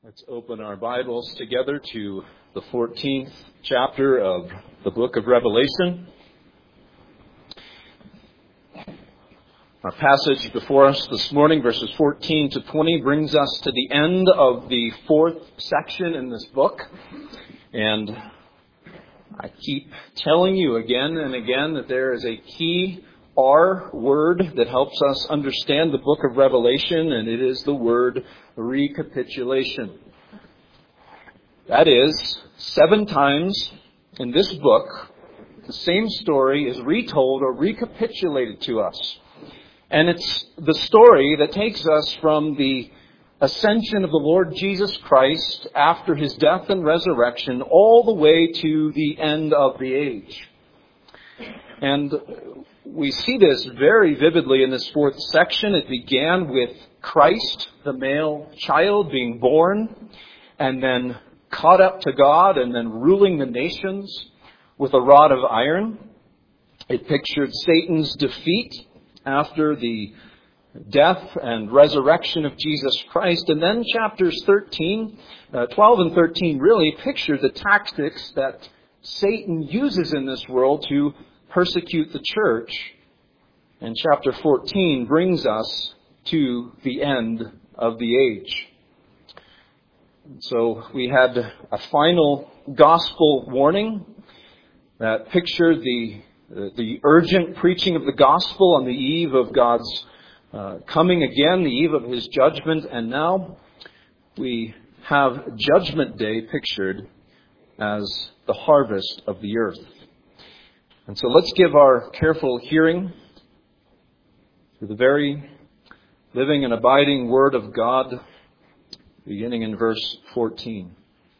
Let's open our Bibles together to the 14th chapter of the book of Revelation. Our passage before us this morning, verses 14 to 20, brings us to the end of the fourth section in this book. And I keep telling you again and again that there is a key R word that helps us understand the book of Revelation, and it is the word recapitulation. That is, 7 times in this book, the same story is retold or recapitulated to us. And it's the story that takes us from the ascension of the Lord Jesus Christ after His death and resurrection all the way to the end of the age. And we see this very vividly in this fourth section. It began with Christ, the male child, being born and then caught up to God and then ruling the nations with a rod of iron. It pictured Satan's defeat after the death and resurrection of Jesus Christ. And then chapters 12 and 13 really picture the tactics that Satan uses in this world to persecute the church. And chapter 14 brings us to the end of the age. So we had a final gospel warning that pictured the urgent preaching of the gospel on the eve of God's coming again, the eve of His judgment. And now we have Judgment Day pictured as the harvest of the earth. And so let's give our careful hearing to the very living and abiding Word of God, beginning in verse 14.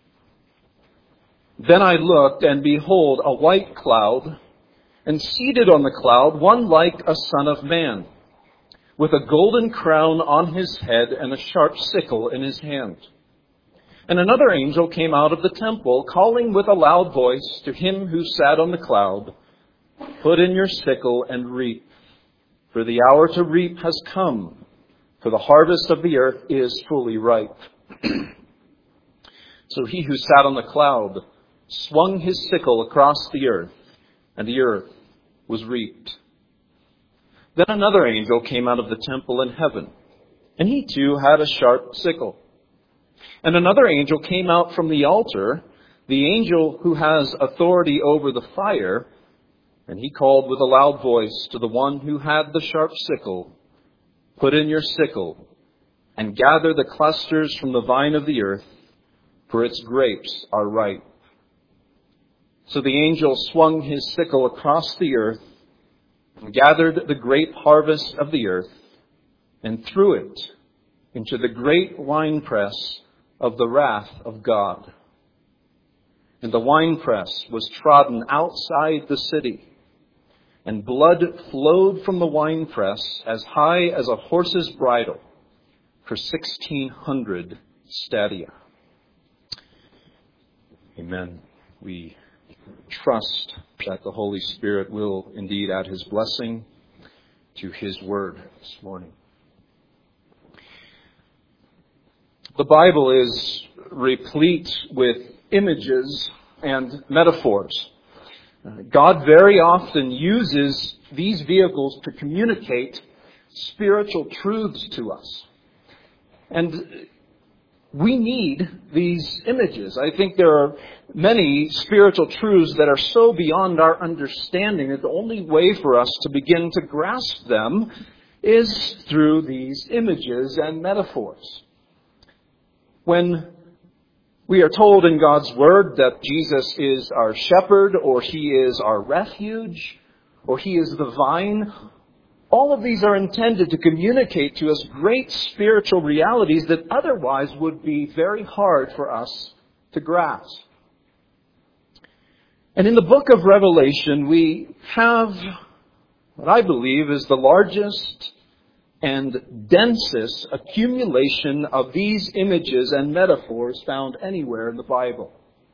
Then I looked, and behold, a white cloud, and seated on the cloud, one like a son of man, with a golden crown on his head and a sharp sickle in his hand. And another angel came out of the temple, calling with a loud voice to him who sat on the cloud, "Put in your sickle and reap, for the hour to reap has come, for the harvest of the earth is fully ripe." So he who sat on the cloud swung his sickle across the earth, and the earth was reaped. Then another angel came out of the temple in heaven, and he too had a sharp sickle. And another angel came out from the altar, the angel who has authority over the fire, and he called with a loud voice to the one who had the sharp sickle, "Put in your sickle, and gather the clusters from the vine of the earth, for its grapes are ripe." So the angel swung his sickle across the earth, and gathered the grape harvest of the earth, and threw it into the great winepress of the wrath of God. And the winepress was trodden outside the city, and blood flowed from the winepress as high as a horse's bridle for 1,600 stadia. Amen. We trust that the Holy Spirit will indeed add His blessing to His word this morning. The Bible is replete with images and metaphors. God very often uses these vehicles to communicate spiritual truths to us. And we need these images. I think there are many spiritual truths that are so beyond our understanding that the only way for us to begin to grasp them is through these images and metaphors. When we are told in God's Word that Jesus is our shepherd, or He is our refuge, or He is the vine, all of these are intended to communicate to us great spiritual realities that otherwise would be very hard for us to grasp. And in the book of Revelation, we have what I believe is the largest and densest accumulation of these images and metaphors found anywhere in the Bible.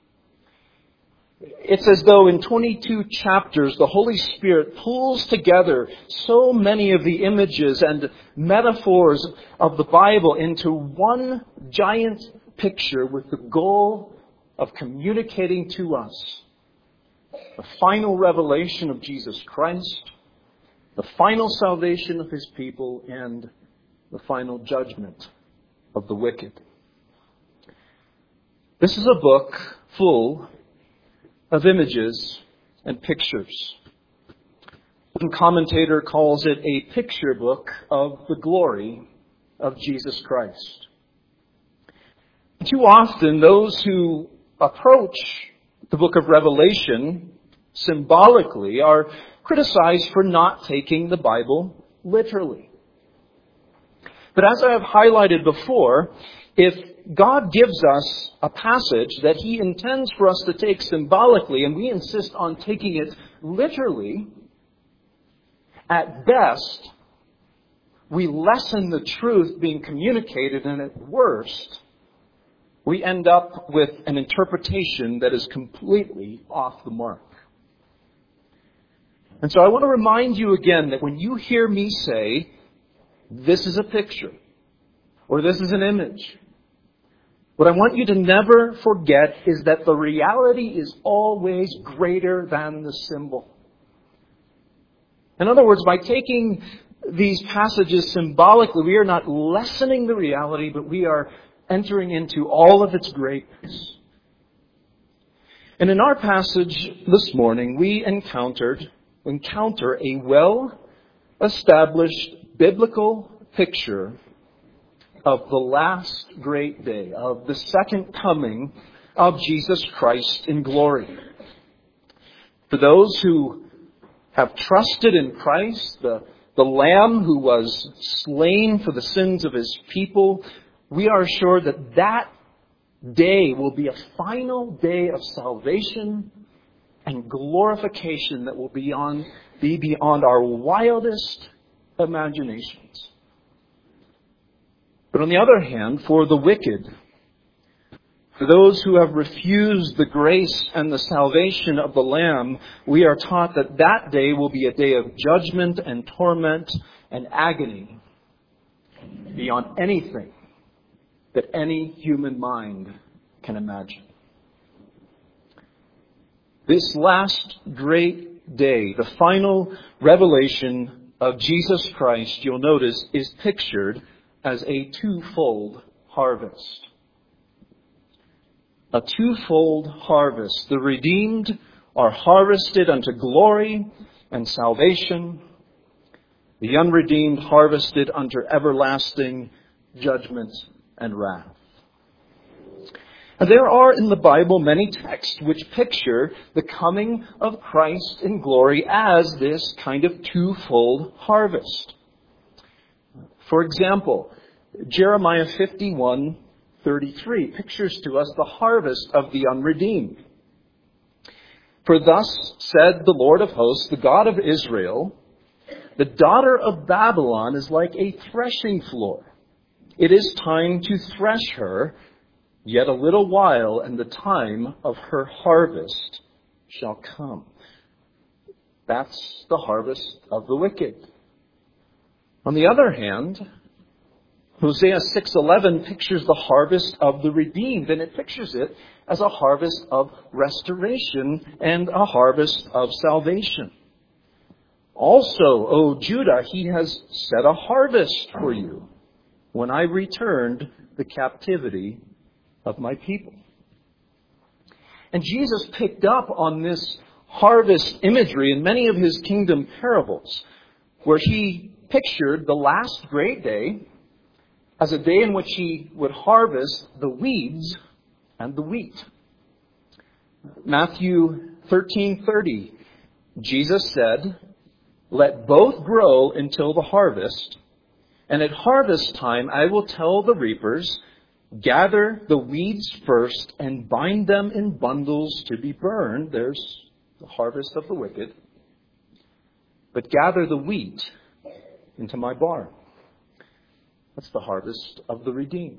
It's as though in 22 chapters, the Holy Spirit pulls together so many of the images and metaphors of the Bible into one giant picture with the goal of communicating to us the final revelation of Jesus Christ, the final salvation of His people, and the final judgment of the wicked. This is a book full of images and pictures. One commentator calls it a picture book of the glory of Jesus Christ. Too often, those who approach the book of Revelation symbolically are criticized for not taking the Bible literally. But as I have highlighted before, if God gives us a passage that He intends for us to take symbolically, and we insist on taking it literally, at best, we lessen the truth being communicated, and at worst, we end up with an interpretation that is completely off the mark. And so I want to remind you again that when you hear me say, this is a picture, or this is an image, what I want you to never forget is that the reality is always greater than the symbol. In other words, by taking these passages symbolically, we are not lessening the reality, but we are entering into all of its greatness. And in our passage this morning, we encounter a well-established biblical picture of the last great day, of the second coming of Jesus Christ in glory. For those who have trusted in Christ, the Lamb who was slain for the sins of His people, we are sure that that day will be a final day of salvation and glorification that will be beyond our wildest imaginations. But on the other hand, for the wicked, for those who have refused the grace and the salvation of the Lamb, we are taught that that day will be a day of judgment and torment and agony beyond anything that any human mind can imagine. This last great day, the final revelation of Jesus Christ, you'll notice, is pictured as a twofold harvest. A twofold harvest. The redeemed are harvested unto glory and salvation. The unredeemed harvested unto everlasting judgment and wrath. And there are in the Bible many texts which picture the coming of Christ in glory as this kind of twofold harvest. For example, Jeremiah 51:33 pictures to us the harvest of the unredeemed. For thus said the Lord of hosts, the God of Israel, the daughter of Babylon is like a threshing floor. It is time to thresh her, yet a little while, and the time of her harvest shall come. That's the harvest of the wicked. On the other hand, Hosea 6:11 pictures the harvest of the redeemed, and it pictures it as a harvest of restoration and a harvest of salvation. Also, O Judah, He has set a harvest for you when I returned the captivity of my people. And Jesus picked up on this harvest imagery in many of His kingdom parables, where He pictured the last great day as a day in which He would harvest the weeds and the wheat. Matthew 13:30, Jesus said, "Let both grow until the harvest, and at harvest time I will tell the reapers, gather the weeds first and bind them in bundles to be burned." There's the harvest of the wicked. "But gather the wheat into my barn." That's the harvest of the redeemed.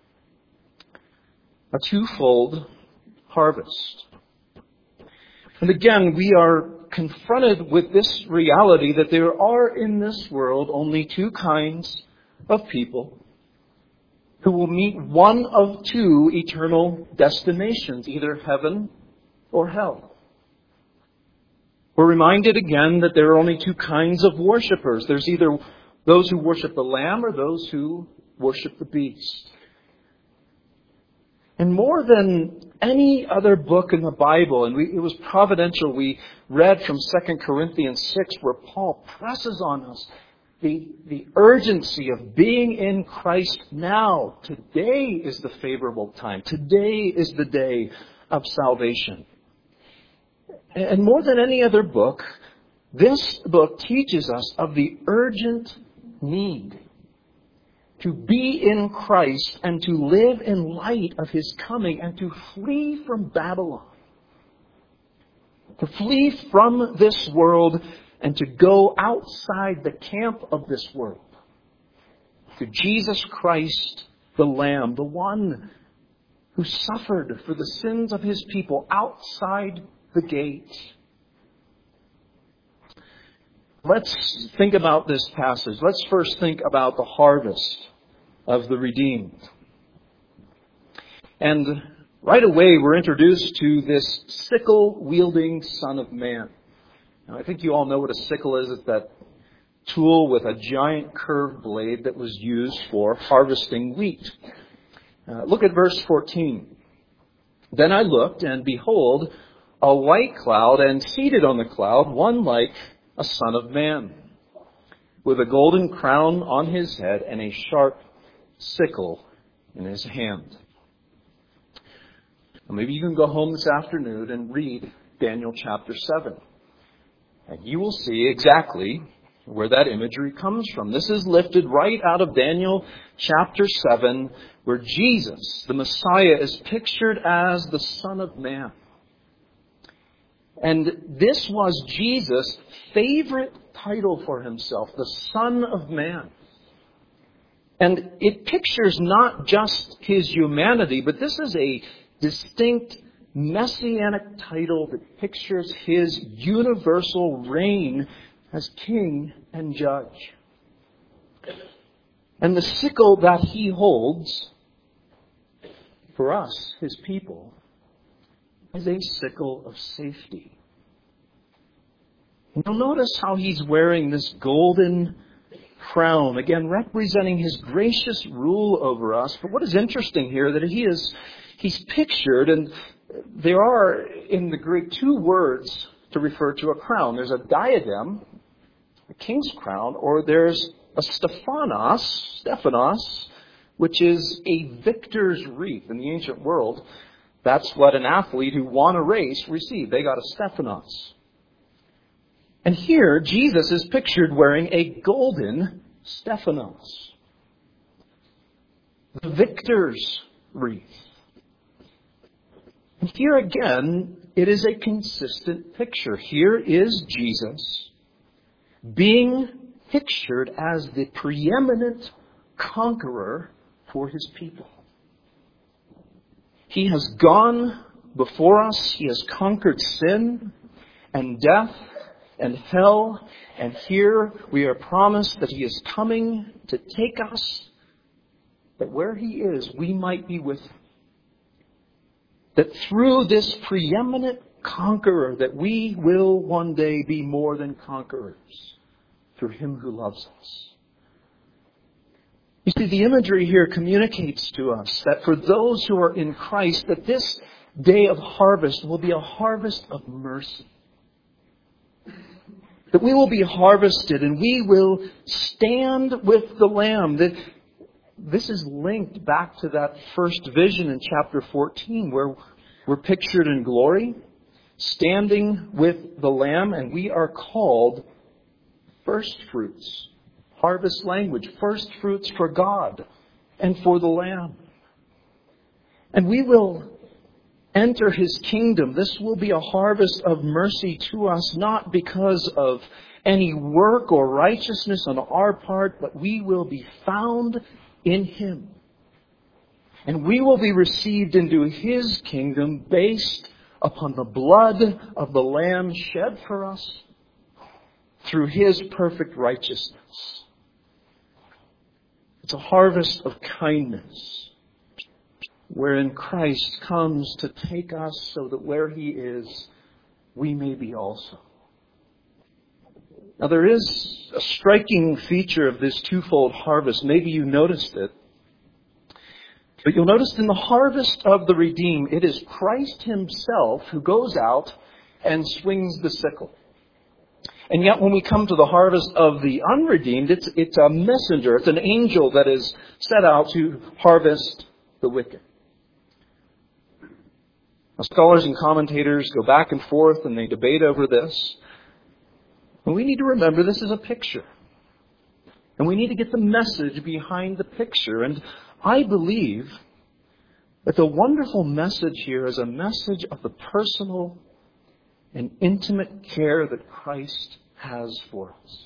A twofold harvest. And again, we are confronted with this reality that there are in this world only two kinds of people. who will meet one of two eternal destinations, either heaven or hell. We're reminded again that there are only two kinds of worshipers. There's either those who worship the Lamb or those who worship the beast. And more than any other book in the Bible, and it was providential, we read from 2 Corinthians 6 where Paul presses on us the urgency of being in Christ now. Today is the favorable time. Today is the day of salvation. And more than any other book, this book teaches us of the urgent need to be in Christ and to live in light of His coming and to flee from Babylon. To flee from this world and to go outside the camp of this world. To Jesus Christ, the Lamb, the one who suffered for the sins of His people outside the gate. Let's think about this passage. Let's first think about the harvest of the redeemed. And right away we're introduced to this sickle-wielding Son of Man. Now, I think you all know what a sickle is. It's that tool with a giant curved blade that was used for harvesting wheat. Look at verse 14. Then I looked, and behold, a white cloud, and seated on the cloud, one like a son of man, with a golden crown on his head and a sharp sickle in his hand. Now, maybe you can go home this afternoon and read Daniel chapter 7. And you will see exactly where that imagery comes from. This is lifted right out of Daniel chapter 7, where Jesus, the Messiah, is pictured as the Son of Man. And this was Jesus' favorite title for himself, the Son of Man. And it pictures not just his humanity, but this is a distinct messianic title that pictures his universal reign as king and judge. And the sickle that he holds for us, his people, is a sickle of safety. And you'll notice how he's wearing this golden crown, again representing his gracious rule over us. But what is interesting here that he's pictured, and there are in the Greek two words to refer to a crown. There's a diadem, a king's crown, or there's a Stephanos, which is a victor's wreath. In the ancient world, that's what an athlete who won a race received. They got a Stephanos. And here, Jesus is pictured wearing a golden Stephanos, the victor's wreath. And here again, it is a consistent picture. Here is Jesus being pictured as the preeminent conqueror for his people. He has gone before us. He has conquered sin and death and hell. And here we are promised that he is coming to take us, that where he is, we might be with him. That through this preeminent conqueror, that we will one day be more than conquerors through him who loves us. You see, the imagery here communicates to us that for those who are in Christ, that this day of harvest will be a harvest of mercy. That we will be harvested and we will stand with the Lamb. That this is linked back to that first vision in chapter 14 where we're pictured in glory, standing with the Lamb, and we are called first fruits. Harvest language, first fruits for God and for the Lamb. And we will enter his kingdom. This will be a harvest of mercy to us, not because of any work or righteousness on our part, but we will be found in him. And we will be received into his kingdom based upon the blood of the Lamb shed for us through his perfect righteousness. It's a harvest of kindness, wherein Christ comes to take us so that where He is, we may be also. Now there is a striking feature of this twofold harvest. Maybe you noticed it. But you'll notice in the harvest of the redeemed, it is Christ Himself who goes out and swings the sickle. And yet when we come to the harvest of the unredeemed, it's a messenger, it's an angel that is set out to harvest the wicked. Now, scholars and commentators go back and forth and they debate over this. And we need to remember this is a picture. And we need to get the message behind the picture. And I believe that the wonderful message here is a message of the personal and intimate care that Christ has for us.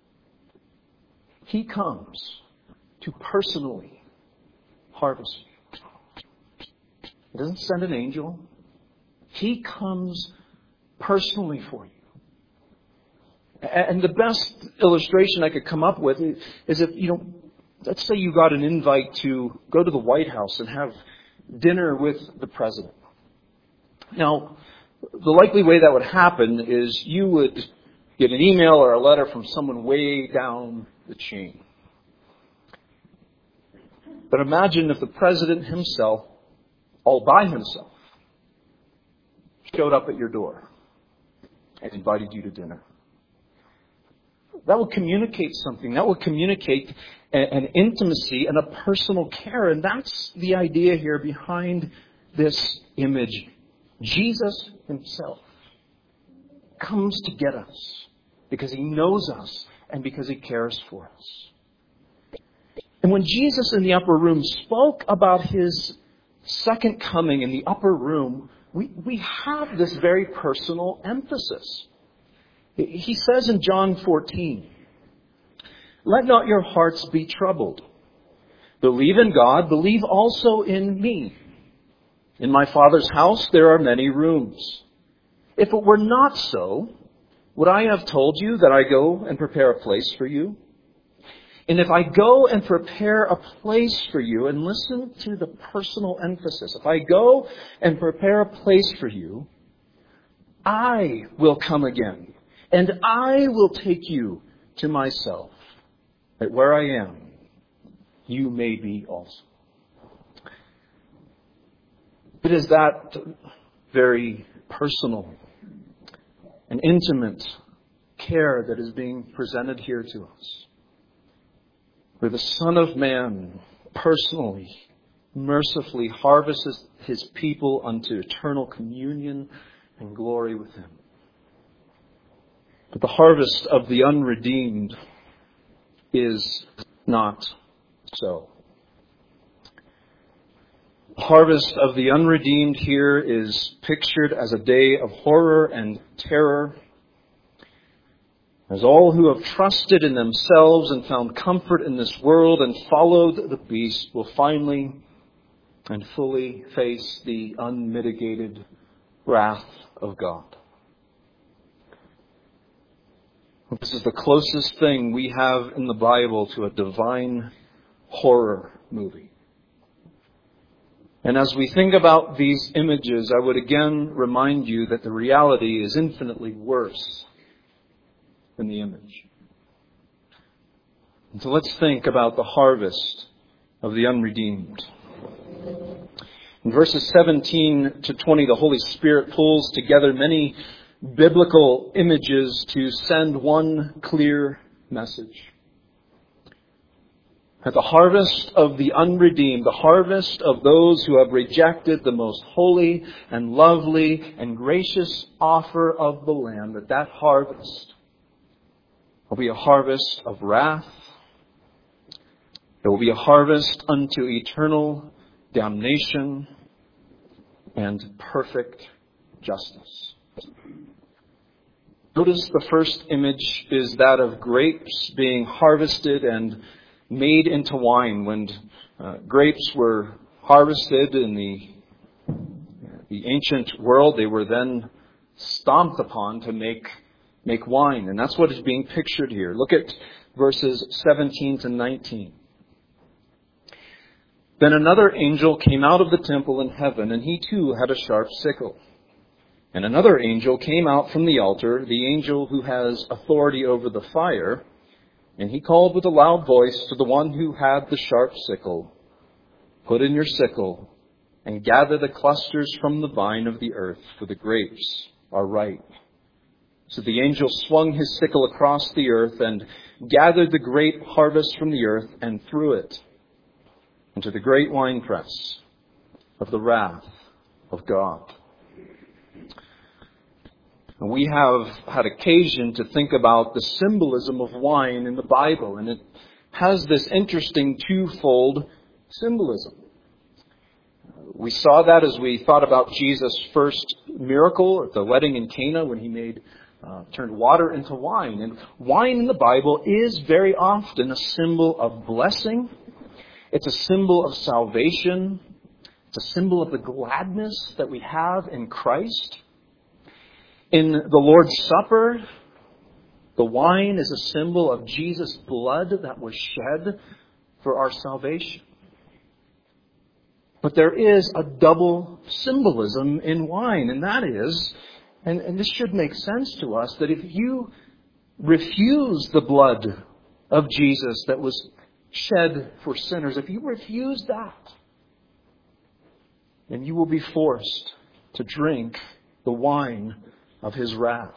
He comes to personally harvest you. He doesn't send an angel. He comes personally for you. And the best illustration I could come up with is if, let's say you got an invite to go to the White House and have dinner with the president. Now, the likely way that would happen is you would get an email or a letter from someone way down the chain. But imagine if the president himself, all by himself, showed up at your door and invited you to dinner. That will communicate something. That will communicate an intimacy and a personal care. And that's the idea here behind this image. Jesus Himself comes to get us because He knows us and because He cares for us. And when Jesus in the upper room spoke about His second coming in the upper room, we have this very personal emphasis. He says in John 14, "Let not your hearts be troubled. Believe in God, believe also in me. In my Father's house there are many rooms. If it were not so, would I have told you that I go and prepare a place for you? And if I go and prepare a place for you," and listen to the personal emphasis, "if I go and prepare a place for you, I will come again, and I will take you to myself, that where I am, you may be also." It is that very personal and intimate care that is being presented here to us, where the Son of Man personally, mercifully harvests His people unto eternal communion and glory with Him. But the harvest of the unredeemed is not so. The harvest of the unredeemed here is pictured as a day of horror and terror, as all who have trusted in themselves and found comfort in this world and followed the beast will finally and fully face the unmitigated wrath of God. This is the closest thing we have in the Bible to a divine horror movie. And as we think about these images, I would again remind you that the reality is infinitely worse than the image. And so let's think about the harvest of the unredeemed. In verses 17 to 20, the Holy Spirit pulls together many biblical images to send one clear message. At the harvest of the unredeemed, the harvest of those who have rejected the most holy and lovely and gracious offer of the Lamb, that harvest will be a harvest of wrath. It will be a harvest unto eternal damnation and perfect justice. Notice the first image is that of grapes being harvested and made into wine. When grapes were harvested in the ancient world, they were then stomped upon to make wine. And that's what is being pictured here. Look at verses 17 to 19. Then another angel came out of the temple in heaven, and he too had a sharp sickle. And another angel came out from the altar, the angel who has authority over the fire, and he called with a loud voice to the one who had the sharp sickle, "Put in your sickle, and gather the clusters from the vine of the earth, for the grapes are ripe." So the angel swung his sickle across the earth and gathered the great harvest from the earth and threw it into the great winepress of the wrath of God. And we have had occasion to think about the symbolism of wine in the Bible, and it has this interesting twofold symbolism. We saw that as we thought about Jesus' first miracle at the wedding in Cana when he turned water into wine. And wine in the Bible is very often a symbol of blessing. It's a symbol of salvation. It's a symbol of the gladness that we have in Christ. In the Lord's Supper, the wine is a symbol of Jesus' blood that was shed for our salvation. But there is a double symbolism in wine, and that is, and this should make sense to us, that if you refuse the blood of Jesus that was shed for sinners, if you refuse that, then you will be forced to drink the wine of His wrath.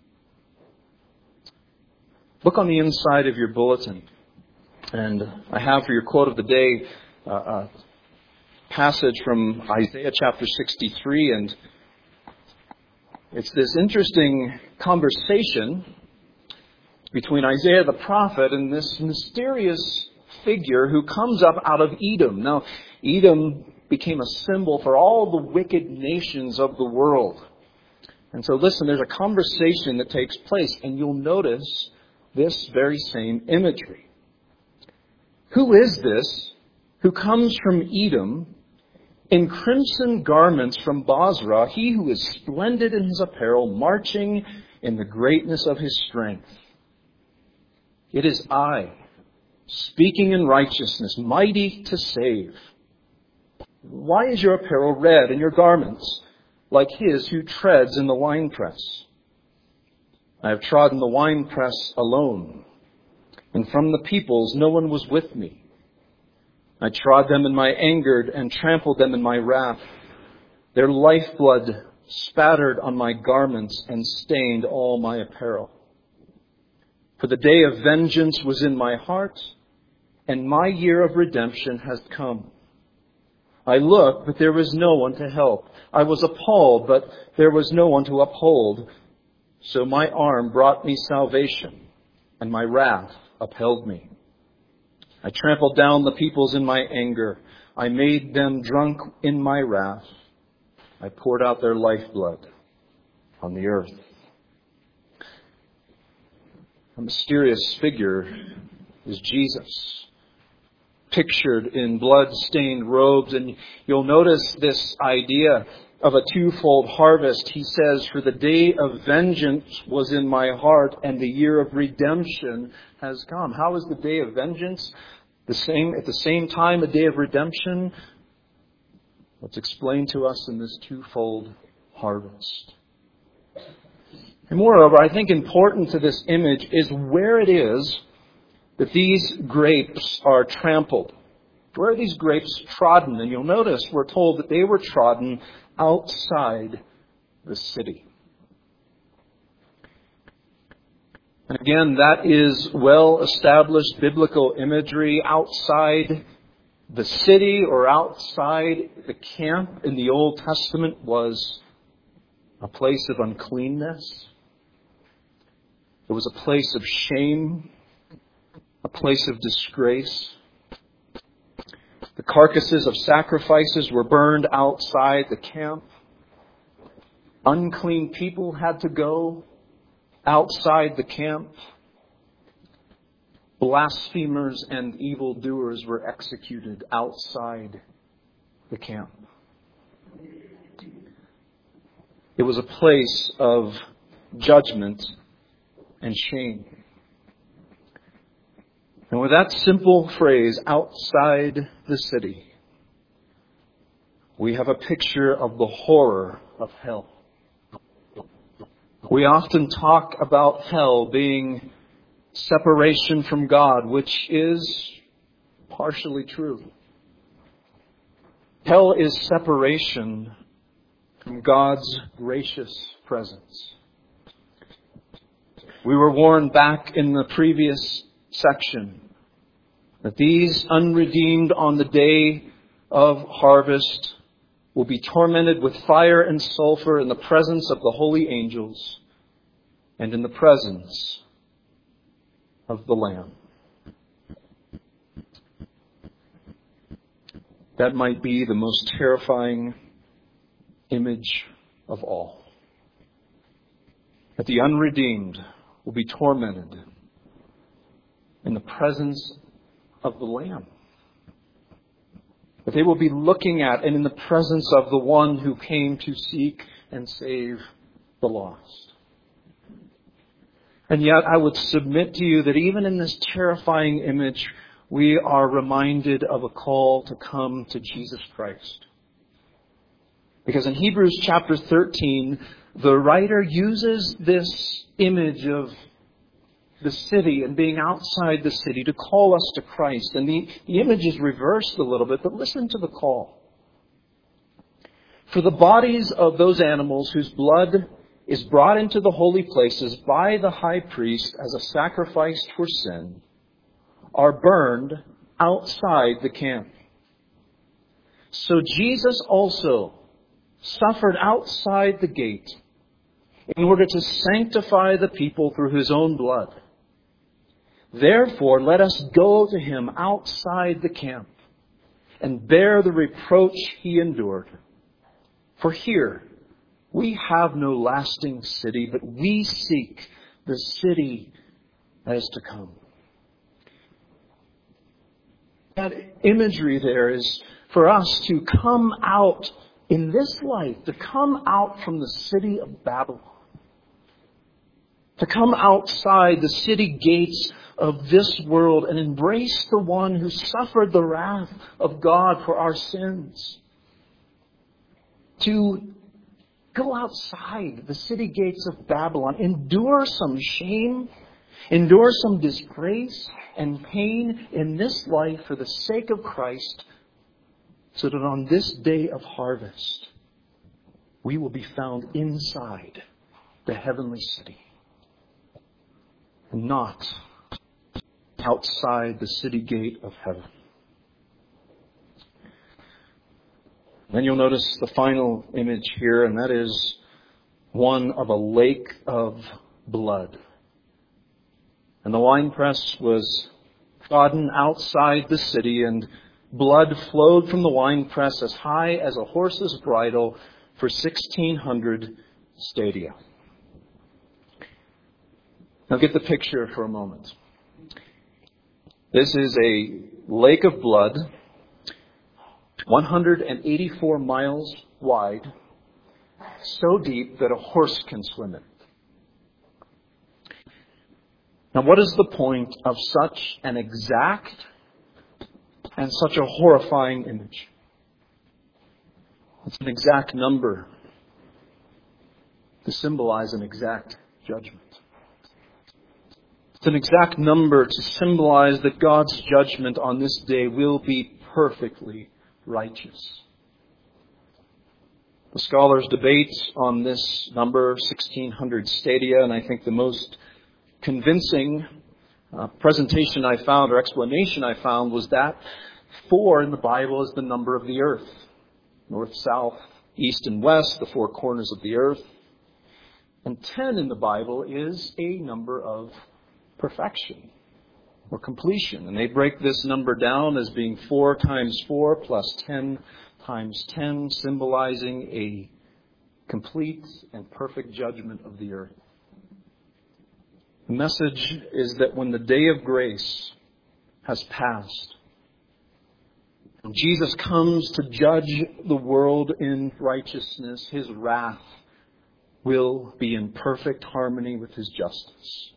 Look on the inside of your bulletin, and I have for your quote of the day a passage from Isaiah chapter 63, and it's this interesting conversation between Isaiah the prophet and this mysterious figure who comes up out of Edom. Now, Edom became a symbol for all the wicked nations of the world. And so listen, there's a conversation that takes place, and you'll notice this very same imagery. Who is this who comes from Edom in crimson garments from Bozrah, he who is splendid in his apparel, marching in the greatness of his strength? It is I, speaking in righteousness, mighty to save. Why is your apparel red and your garments like his who treads in the winepress? I have trodden the winepress alone, and from the peoples no one was with me. I trod them in my anger and trampled them in my wrath. Their lifeblood spattered on my garments and stained all my apparel. For the day of vengeance was in my heart, and my year of redemption has come. I looked, but there was no one to help. I was appalled, but there was no one to uphold. So my arm brought me salvation, and my wrath upheld me. I trampled down the peoples in my anger. I made them drunk in my wrath. I poured out their lifeblood on the earth. A mysterious figure is Jesus, pictured in blood-stained robes. And you'll notice this idea of a twofold harvest. He says, for the day of vengeance was in my heart, and the year of redemption has come. How is the day of vengeance at the same time a day of redemption? What's explained to us in this twofold harvest. And moreover, I think important to this image is where it is that these grapes are trampled. Where are these grapes trodden? And you'll notice we're told that they were trodden outside the city. And again, that is well-established biblical imagery. Outside the city or outside the camp in the Old Testament was a place of uncleanness. It was a place of shame, a place of disgrace. The carcasses of sacrifices were burned outside the camp. Unclean people had to go outside the camp. Blasphemers and evildoers were executed outside the camp. It was a place of judgment and shame. And with that simple phrase, outside the city, we have a picture of the horror of hell. We often talk about hell being separation from God, which is partially true. Hell is separation from God's gracious presence. We were warned back in the previous section that these unredeemed on the day of harvest will be tormented with fire and sulfur in the presence of the holy angels and in the presence of the Lamb. That might be the most terrifying image of all. That the unredeemed will be tormented in the presence of the Lamb. That they will be looking at and in the presence of the one who came to seek and save the lost. And yet I would submit to you that even in this terrifying image, we are reminded of a call to come to Jesus Christ. Because in Hebrews chapter 13, the writer uses this image of the city and being outside the city to call us to Christ. And the image is reversed a little bit, but listen to the call. For the bodies of those animals whose blood is brought into the holy places by the high priest as a sacrifice for sin are burned outside the camp. So Jesus also suffered outside the gate in order to sanctify the people through his own blood. Therefore, let us go to him outside the camp and bear the reproach he endured. For here we have no lasting city, but we seek the city that is to come. That imagery there is for us to come out in this life, to come out from the city of Babylon, to come outside the city gates of this world and embrace the one who suffered the wrath of God for our sins. To go outside the city gates of Babylon, endure some shame, endure some disgrace and pain in this life for the sake of Christ, so that on this day of harvest, we will be found inside the heavenly city and not outside the city gate of heaven. Then you'll notice the final image here, and that is one of a lake of blood. And the winepress was trodden outside the city, and blood flowed from the winepress as high as a horse's bridle for 1,600 stadia. Now get the picture for a moment. This is a lake of blood, 184 miles wide, so deep that a horse can swim it. Now, what is the point of such an exact and such a horrifying image? It's an exact number to symbolize an exact judgment. It's an exact number to symbolize that God's judgment on this day will be perfectly righteous. The scholars debate on this number, 1,600 stadia, and I think the most convincing presentation I found, or explanation I found, was that 4 in the Bible is the number of the earth. North, south, east, and west, the 4 corners of the earth. And 10 in the Bible is a number of perfection or completion. And they break this number down as being 4 times 4 plus 10 times 10, symbolizing a complete and perfect judgment of the earth. The message is that when the day of grace has passed, and Jesus comes to judge the world in righteousness, his wrath will be in perfect harmony with his justice.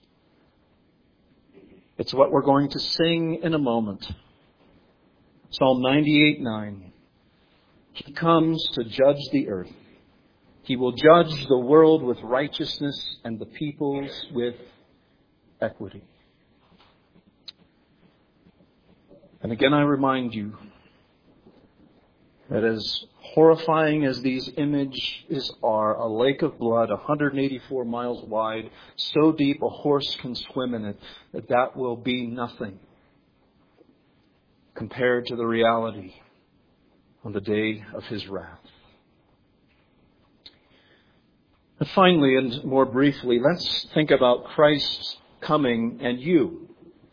It's what we're going to sing in a moment. Psalm 98:9. He comes to judge the earth. He will judge the world with righteousness and the peoples with equity. And again, I remind you that as horrifying as these images are, a lake of blood 184 miles wide, so deep a horse can swim in it, that will be nothing compared to the reality on the day of His wrath. And finally, and more briefly, let's think about Christ's coming and you.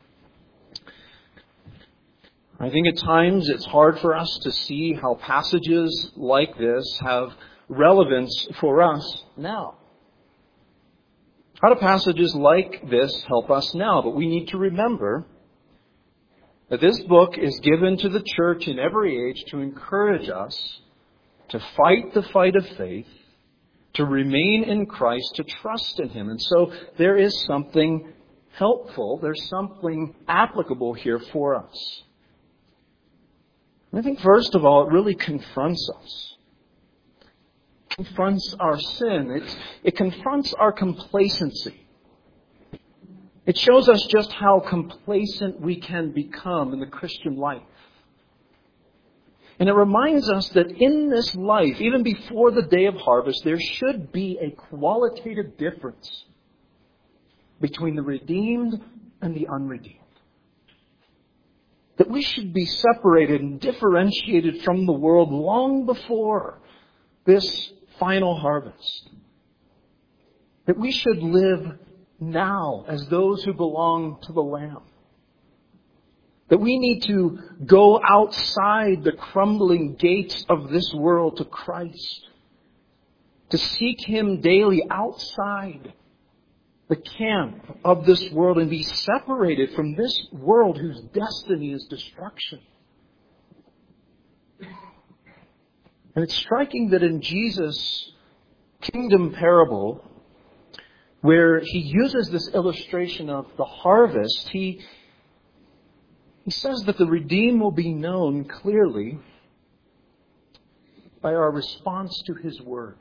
I think at times it's hard for us to see how passages like this have relevance for us now. How do passages like this help us now? But we need to remember that this book is given to the church in every age to encourage us to fight the fight of faith, to remain in Christ, to trust in Him. And so there is something helpful, there's something applicable here for us. I think first of all, it really confronts us. It confronts our sin. It confronts our complacency. It shows us just how complacent we can become in the Christian life. And it reminds us that in this life, even before the day of harvest, there should be a qualitative difference between the redeemed and the unredeemed. That we should be separated and differentiated from the world long before this final harvest. That we should live now as those who belong to the Lamb. That we need to go outside the crumbling gates of this world to Christ. To seek Him daily outside the camp of this world and be separated from this world whose destiny is destruction. And it's striking that in Jesus' kingdom parable, where He uses this illustration of the harvest, He says that the redeemed will be known clearly by our response to His word.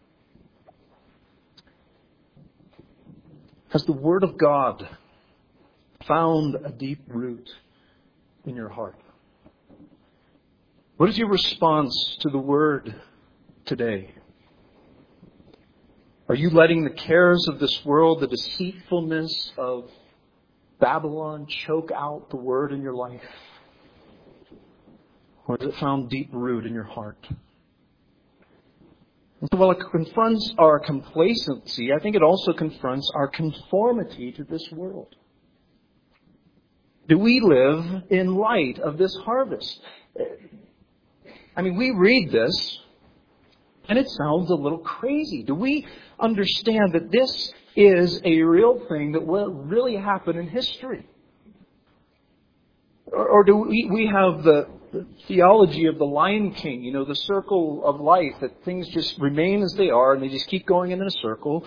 Has the Word of God found a deep root in your heart? What is your response to the Word today? Are you letting the cares of this world, the deceitfulness of Babylon, choke out the Word in your life? Or has it found deep root in your heart? And so while it confronts our complacency, I think it also confronts our conformity to this world. Do we live in light of this harvest? I mean, we read this, and it sounds a little crazy. Do we understand that this is a real thing that will really happen in history? Or do we have the theology of the Lion King, the circle of life, that things just remain as they are and they just keep going in a circle?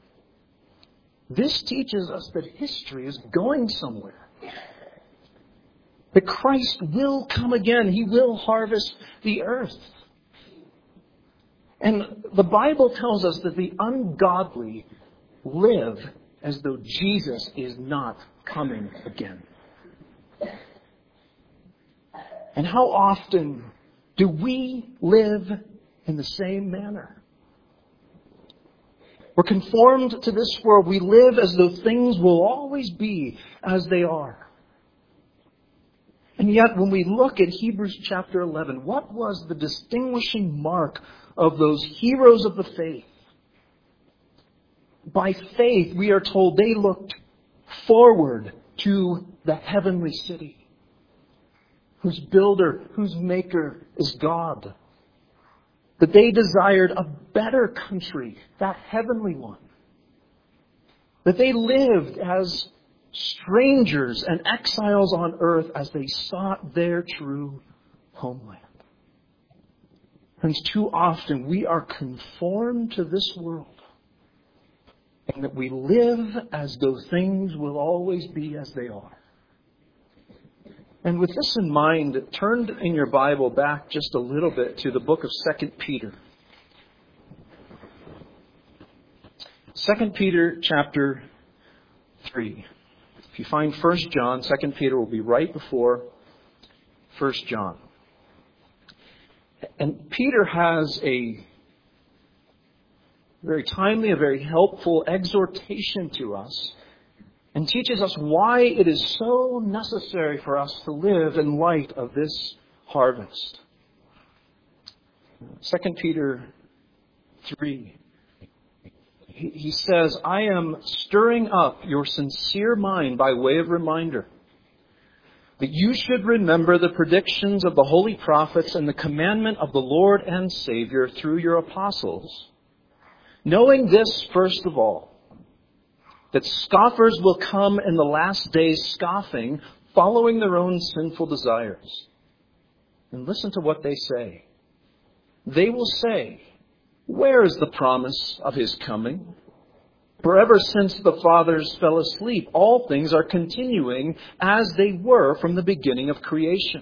This teaches us that history is going somewhere. That Christ will come again. He will harvest the earth. And the Bible tells us that the ungodly live as though Jesus is not coming again. And how often do we live in the same manner? We're conformed to this world. We live as though things will always be as they are. And yet, when we look at Hebrews chapter 11, what was the distinguishing mark of those heroes of the faith? By faith, we are told they looked forward to the heavenly city, whose builder, whose maker is God. That they desired a better country, that heavenly one. That they lived as strangers and exiles on earth as they sought their true homeland. Friends, too often we are conformed to this world, and that we live as though things will always be as they are. And with this in mind, turn in your Bible back just a little bit to the book of 2 Peter. 2 Peter chapter 3. If you find 1 John, 2 Peter will be right before 1 John. And Peter has a very timely, a very helpful exhortation to us and teaches us why it is so necessary for us to live in light of this harvest. 2 Peter 3. He says, I am stirring up your sincere mind by way of reminder that you should remember the predictions of the holy prophets and the commandment of the Lord and Savior through your apostles, knowing this first of all, that scoffers will come in the last days scoffing, following their own sinful desires. And listen to what they say. They will say, where is the promise of his coming? For ever since the fathers fell asleep, all things are continuing as they were from the beginning of creation.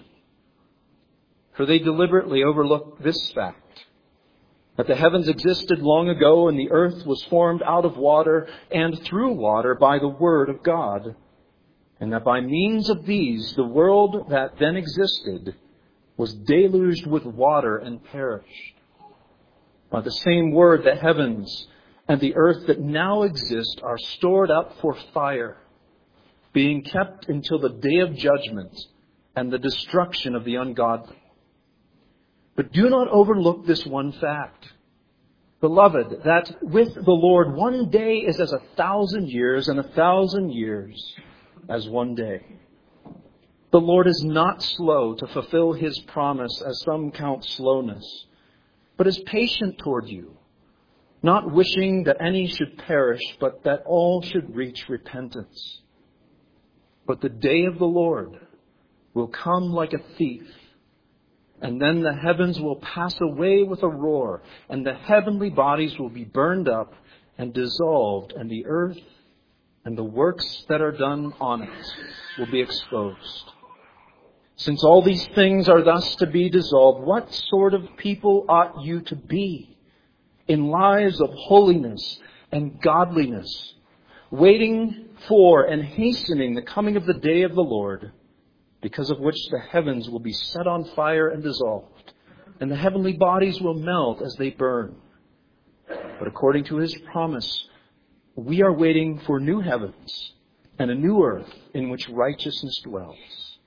For they deliberately overlook this fact, that the heavens existed long ago and the earth was formed out of water and through water by the word of God, and that by means of these the world that then existed was deluged with water and perished. By the same word, the heavens and the earth that now exist are stored up for fire, being kept until the day of judgment and the destruction of the ungodly. But do not overlook this one fact, beloved, that with the Lord 1 day is as 1,000 years, and 1,000 years as 1 day. The Lord is not slow to fulfill his promise, as some count slowness, but is patient toward you, not wishing that any should perish, but that all should reach repentance. But the day of the Lord will come like a thief, and then the heavens will pass away with a roar, and the heavenly bodies will be burned up and dissolved, and the earth and the works that are done on it will be exposed. Since all these things are thus to be dissolved, what sort of people ought you to be in lives of holiness and godliness, waiting for and hastening the coming of the day of the Lord, because of which the heavens will be set on fire and dissolved, and the heavenly bodies will melt as they burn? But according to his promise, we are waiting for new heavens and a new earth in which righteousness dwells.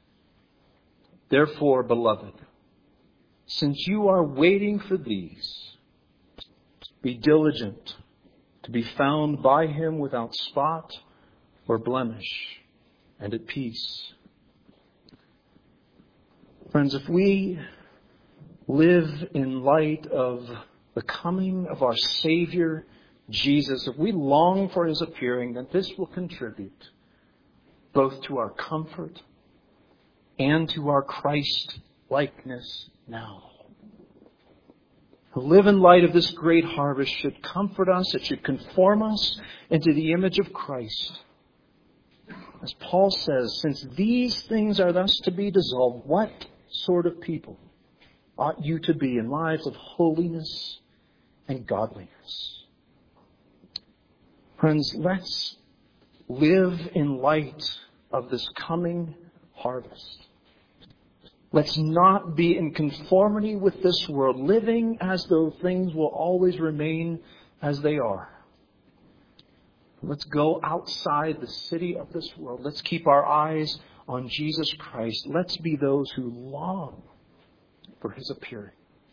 Therefore, beloved, since you are waiting for these, be diligent to be found by him without spot or blemish and at peace. Friends, if we live in light of the coming of our Savior, Jesus, if we long for his appearing, then this will contribute both to our comfort and to our Christ-likeness now. To live in light of this great harvest should comfort us. It should conform us into the image of Christ. As Paul says, since these things are thus to be dissolved, what sort of people ought you to be in lives of holiness and godliness? Friends, let's live in light of this coming harvest. Let's not be in conformity with this world, living as though things will always remain as they are. Let's go outside the city of this world. Let's keep our eyes on Jesus Christ. Let's be those who long for his appearing.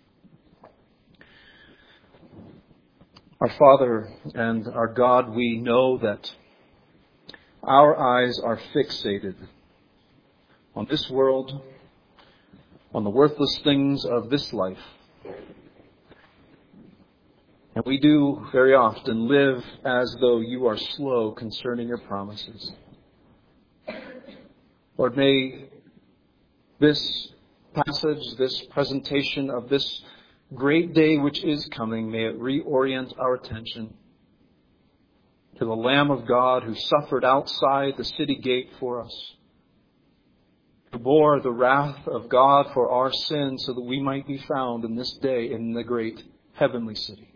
Our Father and our God, we know that our eyes are fixated on this world, on the worthless things of this life. And we do very often live as though you are slow concerning your promises. Lord, may this passage, this presentation of this great day which is coming, may it reorient our attention to the Lamb of God who suffered outside the city gate for us, who bore the wrath of God for our sins so that we might be found in this day in the great heavenly city.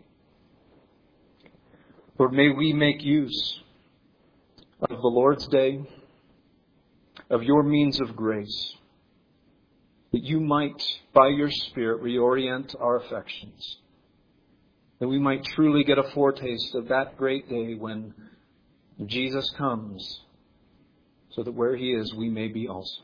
Lord, may we make use of the Lord's day, of your means of grace, that you might, by your Spirit, reorient our affections, that we might truly get a foretaste of that great day when Jesus comes, so that where he is, we may be also.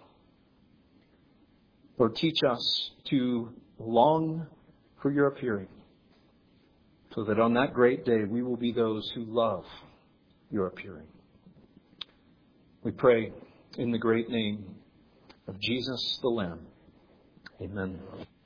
Lord, teach us to long for your appearing, so that on that great day we will be those who love your appearing. We pray in the great name of Jesus the Lamb. Amen.